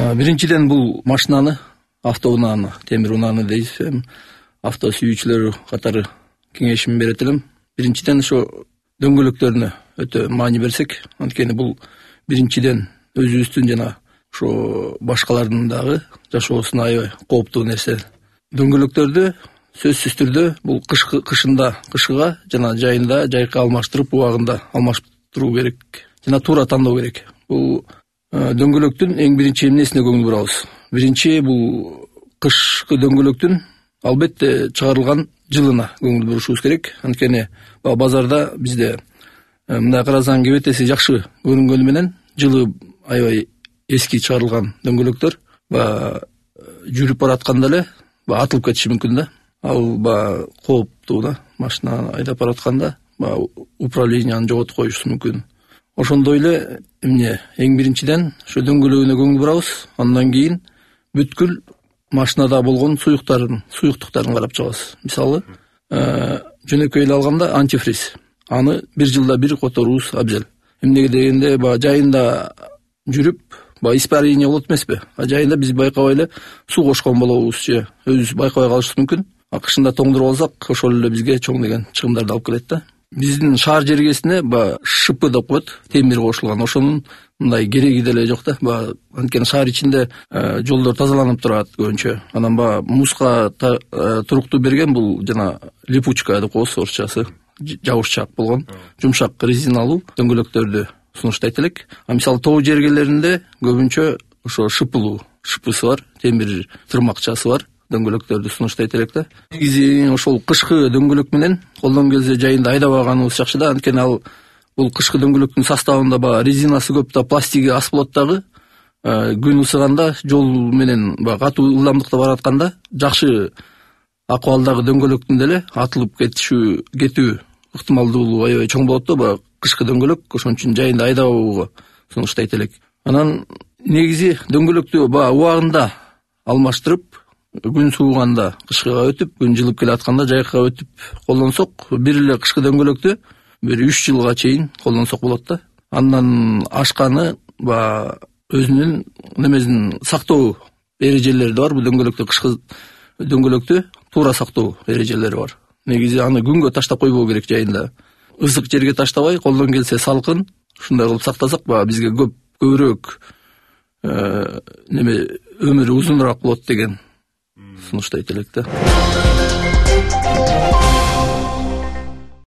Биринчиден бул машинаны, автоунааны, темир унааны дейбиз, авто сүйүүчүлөр катары кеңешим берет элем. Биринчиден ошо дөңгөлөктөрүнө өтө маани берсек, анткени бул биринчиден өзүбүздүн жана ошо башкалардын дагы жашоосуна аябай кооптуу нерсе. Дөңгөлөктөрдү сөзсүз түрдө бул кышыга жана жайкы алмаштырып, убагында алмаштыруу керек жана туура тандоо керек. Бул дөңгөлөктүн эң биринчи эмнесине көңүл бурабыз. Биринчи бул кышкы дөңгөлөктүн албетте чыгарылган жылына көңүл бурушубуз керек. Анткени базарда бизде мындай карасаң кебетеси жакшы көрүнгөнү менен жылы аябай эски чыгарылган дөңгөлөктөр жүрүп баратканда эле атылып кетиши мүмкүн да. Ал кооптуу да. Машина айдап баратканда управленияны жоготуп коюшу мүмкүн. Ошондой эле эң биринчиден ошо дөңгөлөгүнө көңүл бурабыз. Андан кийин бүткүл машинада болгон суюктуктарын карап чыгабыз. Мисалы, жөнөкөй эле алганда антифриз. Аны бир жылда бир которуубуз абзел. Эмнеге дегенде жайында жүрүп испарение болот эмеспи? Жайында биз байкабай эле суу кошкон болобуз же өзүбүз байкабай калышыбыз мүмкүн. Кышында тоңдуруп алсак, ошол эле бизге чоң деген чыгымдарды алып келет да. Биздин шаар жергесине ШП деп коет, темир кошулган. Ошонун мындай кереги деле жок да. Анткени шаар ичинде жолдор тазаланып турат көбүнчө. Анан музга туруктуу берген бул жана липучка деп коебуз орусчасы, жабышчаак болгон жумшак резиналуу дөңгөлөктөрдү сунуштайт элек. Мисалы тоо жергелеринде көбүнчө ошо шпысы бар, темир тырмакчасы бар дөңгөлөктөрдү сунуштайт элек да. Негизи ошол кышкы дөңгөлөк менен колдон келсе жайында айдабаганыбыз жакшы да. Анткени бул кышкы дөңгөлөктүн составында резинасы көп да, пластиги аз болот дагы. Күн ысыганда жол менен катуу ылдамдыкта баратканда жакшы акыбалдагы дөңгөлөктүн деле атылып кетүү ыктымалдуулугу аябай чоң болот да. Кышкы дөңгөлөк ошон үчүн жайында айдабоого сунуштайт элек. Анан негизи дөңгөлөктү убагында алмаштырып, күн сууганда кышкыга өтүп, күн жылып келатканда жайкыга өтүп колдонсок, бир эле кышкы дөңгөлөктү бир 3 жылга чейин колдонсок болот да. Андан ашканы өзүнүн немесин сактоо эрежелери бар. Бул кышкы дөңгөлөктү туура сактоо эрежелери бар. Негизи аны күнгө таштап койбоо керек жайында. Ысык жерге таштабай, колдон келсе салкын, ушундай кылып сактасак, бизге көбүрөөк өмүрү узунураак болот деген сунуштайт элек да.